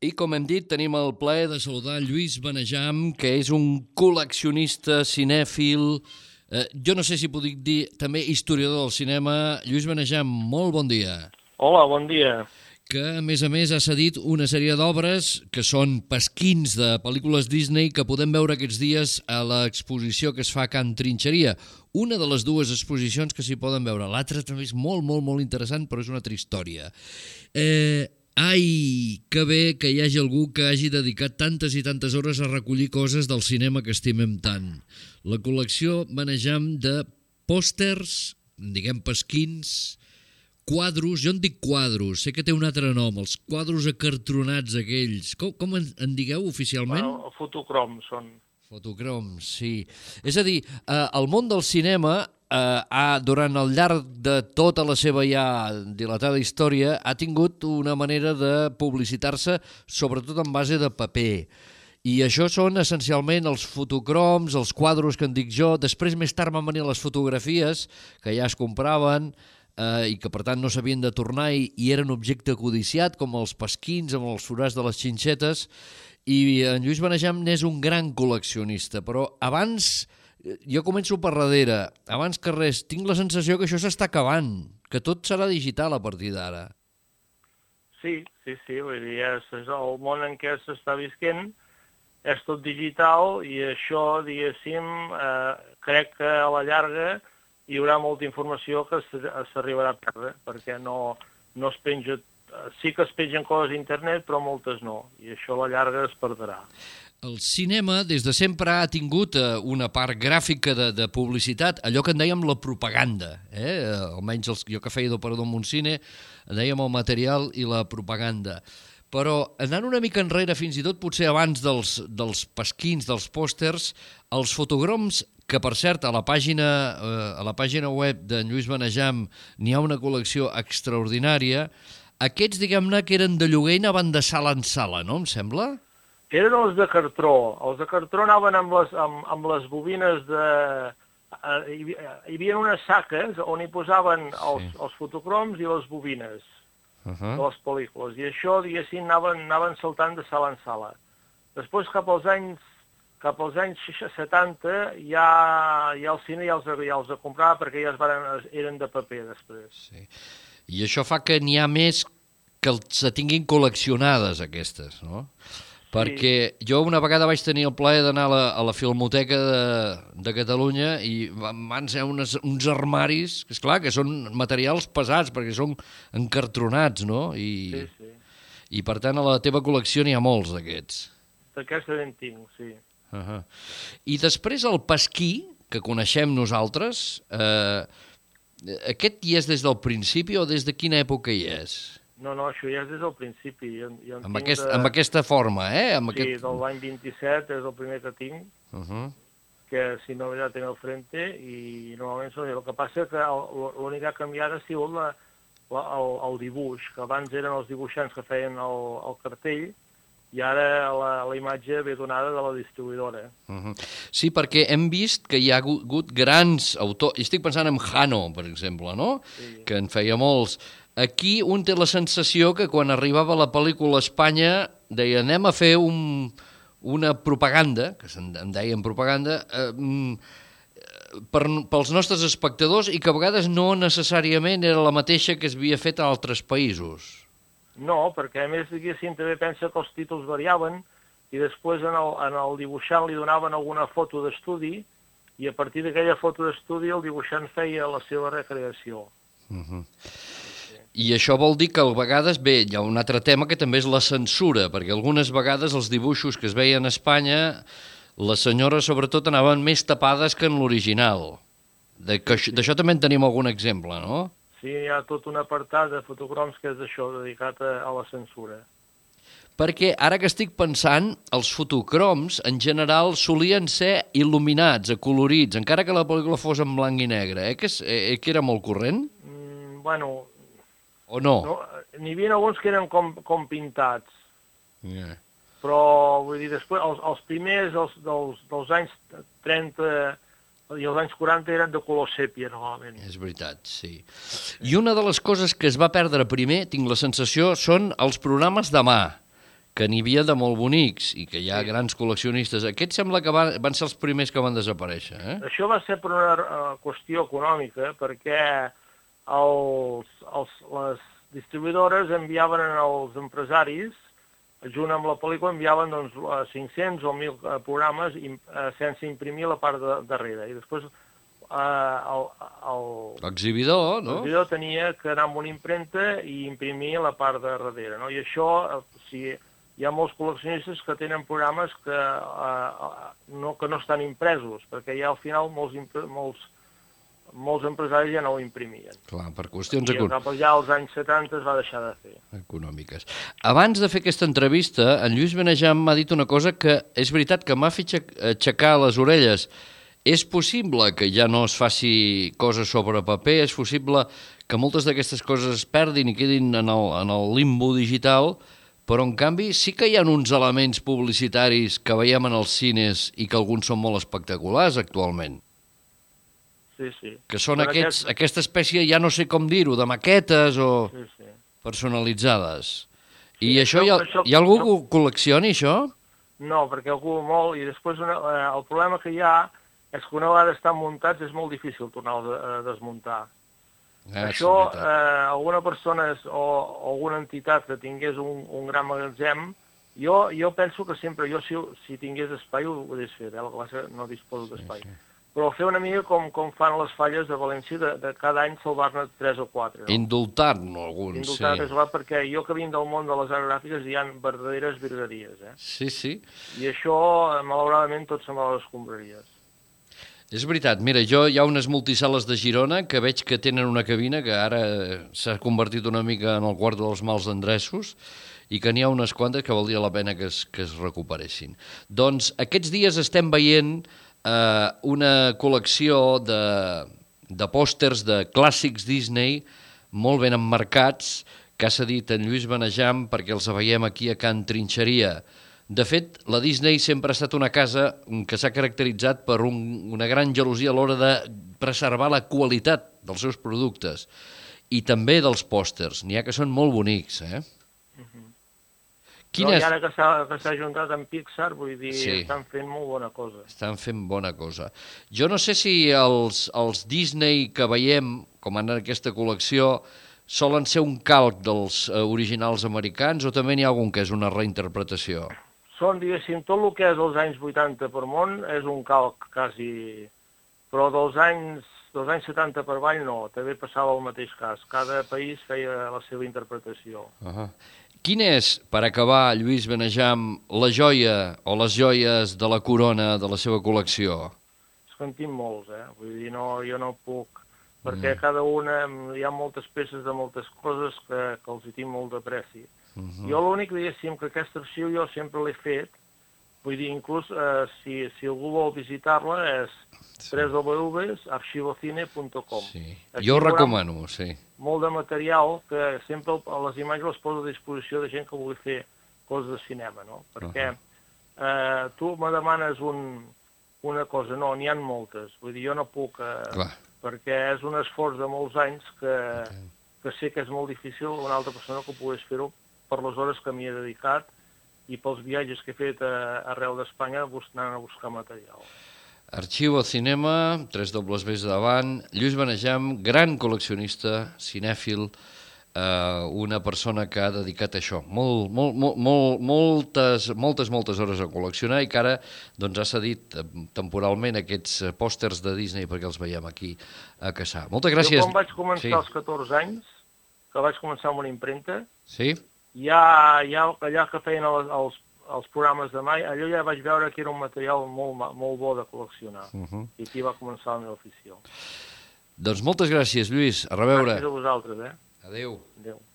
I com hem dit, tenim el plaer de saludar Lluís Benejam, que és un col·leccionista cinèfil, jo no sé si puc dir també historiador del cinema. Lluís Benejam, molt bon dia. Hola, bon dia. Que, a més, ha cedit una sèrie d'obres que són pasquins de pel·lícules Disney que podem veure aquests dies a l'exposició que es fa a Can Trinxeria. Una de les dues exposicions que s'hi poden veure. L'altra també és molt interessant, però és una altra història. Ai, que bé que hi hagi algú que hagi dedicat tantes i tantes hores a recollir coses del cinema que estimem tant. La col·lecció Benejam de pòsters, diguem pasquins, quadros, jo en dic quadros, sé que té un altre nom, els quadros acartronats aquells. Com en digueu oficialment? Bueno, fotocroms són. Fotocroms, sí. És a dir, el món del cinema, durant el llarg de tota la seva ja dilatada història, ha tingut una manera de publicitar-se, sobretot en base de paper. I això són essencialment els fotocroms, els quadros que en dic jo. Després, més tard, van venir les fotografies, que ja es compraven, i que per tant no s'havien de tornar i eren objecte codiciat, com els pasquins amb els forats de les xinxetes, i en Lluís Benejam n'és un gran col·leccionista, però abans, jo començo per darrere, abans que res, tinc la sensació que això s'està acabant, que tot serà digital a partir d'ara. Sí, vull dir, és el món en què s'està visquent, és tot digital i això, diguéssim, crec que a la llarga hi haurà molta informació que s'arribarà a perdre, perquè no es penja, sí que es pengen coses a internet, però moltes no, i això a la llarga es perdrà. El cinema des de sempre ha tingut una part gràfica de publicitat, allò que en dèiem la propaganda, almenys jo que feia d'operador en un cine, en dèiem el material i la propaganda. Però anant una mica enrere, fins i tot potser abans dels pasquins, dels pòsters, els fotogroms, que per cert a la pàgina web d'en Lluís Benejam n'hi ha una col·lecció extraordinària, aquests, diguem-ne, que eren de lloguer i anaven de sala en sala, no, em sembla? Eren els de cartró. Els de cartró anaven amb les bobines de... Hi havia unes saques on hi posaven els fotocroms i les bobines de les pel·lícules. I això, diguéssim, anaven saltant de sala en sala. Després, cap als anys 70, ja el cine ja els comprava perquè ja eren de paper després. Sí. I això fa que n'hi ha més que se tinguin col·leccionades aquestes, no? Perquè jo una vegada vaig tenir el plaer d'anar a la Filmoteca de Catalunya i van ser uns armaris, que esclar, que són materials pesats perquè són encartronats, no? I per tant a la teva col·lecció n'hi ha molts d'aquests. D'aquests en tinc, sí. I després el pasquí, que coneixem nosaltres, aquest hi és des del principi o des de quina època hi és? No, això ja és des del principi. Amb aquesta forma, Sí, de l'any 27 és el primer que tinc, que si no ja tinc al frente, i normalment són... El que passa que l'únic que ha canviat ha sigut el dibuix, que abans eren els dibuixants que feien el cartell, i ara la imatge ve donada de la distribuïdora. Sí, perquè hem vist que hi ha hagut grans autors, estic pensant en Hano, per exemple, no? Sí. Que en feia molts. Aquí un té la sensació que quan arribava la pel·lícula a Espanya deia anem a fer una propaganda, que en deien propaganda, pels nostres espectadors i que a vegades no necessàriament era la mateixa que es havia fet a altres països. No, perquè a més, diguéssim, també pensa que els títols variaven i després en el dibuixant li donaven alguna foto d'estudi i a partir d'aquella foto d'estudi el dibuixant feia la seva recreació. I això vol dir que a vegades, hi ha un altre tema que també és la censura, perquè algunes vegades els dibuixos que es veien a Espanya, les senyores sobretot anaven més tapades que en l'original. D'això també en tenim algun exemple, no? Sí, hi ha tot un apartat de fotocroms que és això, dedicat a la censura. Perquè ara que estic pensant, els fotocroms en general solien ser il·luminats, acolorits, encara que la pel·lícula fos en blanc i negre, que era molt corrent? Bueno... O no? N'hi havia alguns que eren com pintats. Però, vull dir, després, els primers dels anys 30... i els anys 40 eren de color sèpia, normalment. És veritat, sí. I una de les coses que es va perdre primer, tinc la sensació, són els programes de mà, que n'hi havia de molt bonics i que hi ha grans col·leccionistes. Aquests sembla que van ser els primers que van desaparèixer, eh? Això va ser per una qüestió econòmica, perquè les distribuïdores enviaven als empresaris, junt amb la pel·lícula, enviaven doncs, 500 o 1.000 programes sense imprimir la part de darrere. I després l'exhibidor, no? L'exhibidor tenia que anar amb una impremta i imprimir la part de darrere, no? I això, hi ha molts col·leccionistes que tenen programes que no estan impresos, perquè ja al final molts empresaris ja no ho imprimien. Clar, per qüestions econòmiques. I ja als anys 70 es va deixar de fer. Econòmiques. Abans de fer aquesta entrevista, en Lluís Benejam m'ha dit una cosa que és veritat que m'ha fet aixecar les orelles. És possible que ja no es faci coses sobre paper, és possible que moltes d'aquestes coses es perdin i quedin en el limbo digital, però en canvi sí que hi ha uns elements publicitaris que veiem en els cines i que alguns són molt espectaculars actualment. Sí. Que són aquesta espècie, ja no sé com dir-ho, de maquetes o personalitzades. I això, hi ha algú que ho col·leccioni, això? No, perquè algú molt, i després el problema que hi ha és que una vegada estan muntats és molt difícil tornar-los a desmuntar. Això, alguna persona o alguna entitat que tingués un gran magatzem, jo penso que sempre, si tingués espai ho hauria fet, no disposo d'espai. Però fer una mica com fan les falles de València, de cada any salvar-ne 3 o 4. Indultar-ne alguns, sí. Indultar-ne, perquè jo que vinc del món de les arts gràfiques hi ha verdaderes virgueries, eh? Sí. I això, malauradament, tot se'n va a les escombraries. És veritat, mira, hi ha unes multisales de Girona que veig que tenen una cabina que ara s'ha convertit una mica en el quart dels mals endreços i que n'hi ha unes quantes que valdria la pena que es recuperessin. Doncs aquests dies estem veient una col·lecció de pòsters de clàssics Disney molt ben emmarcats, que ha cedit en Lluís Benejam perquè els veiem aquí a Can Trinxeria. De fet, la Disney sempre ha estat una casa que s'ha caracteritzat per una gran gelosia a l'hora de preservar la qualitat dels seus productes i també dels pòsters. N'hi ha que són molt bonics, eh? I ara que s'ha ajuntat amb Pixar, vull dir, estan fent molt bona cosa. Estan fent bona cosa. Jo no sé si els Disney que veiem, com en aquesta col·lecció, solen ser un calc dels originals americans o també n'hi ha algun que és una reinterpretació? Són, diguéssim, tot el que és dels anys 80 per món és un calc quasi... Però dels anys 70 per avall no, també passava el mateix cas. Cada país feia la seva interpretació. Quin és, per acabar, Lluís Benejam, la joia o les joies de la corona de la seva col·lecció? És que en tinc molts, Vull dir, jo no puc, perquè cada una hi ha moltes peces de moltes coses que els hi tinc molt de preci. Jo l'únic, diguéssim, que aquest arxiu jo sempre l'he fet, vull dir, inclús si algú vol visitar-la és www.archivocine.com. Jo ho recomano, sí. Molt de material que sempre les imatges les poso a disposició de gent que vulgui fer coses de cinema, no? Perquè tu me demanes una cosa, no, n'hi ha moltes. Vull dir, jo no puc, perquè és un esforç de molts anys que sé que és molt difícil una altra persona que pogués fer-ho per les hores que m'hi he dedicat i pels viatges que he fet arreu d'Espanya anant a buscar material. Arxivo Cinema, 3 dobles Bs davant, Lluís Benejam, gran col·leccionista, cinèfil, una persona que ha dedicat això, moltes hores a col·leccionar i que ara ha cedit temporalment aquests pòsters de Disney perquè els veiem aquí a Cassà. Moltes gràcies. Jo quan vaig començar als 14 anys, que vaig començar amb una impremta, ja allà que feien els programes de mai, allò ja vaig veure que era un material molt bo de col·leccionar. I aquí va començar la meva afició. Doncs moltes gràcies, Lluís. A reveure. Gràcies a vosaltres, Adéu. Adéu.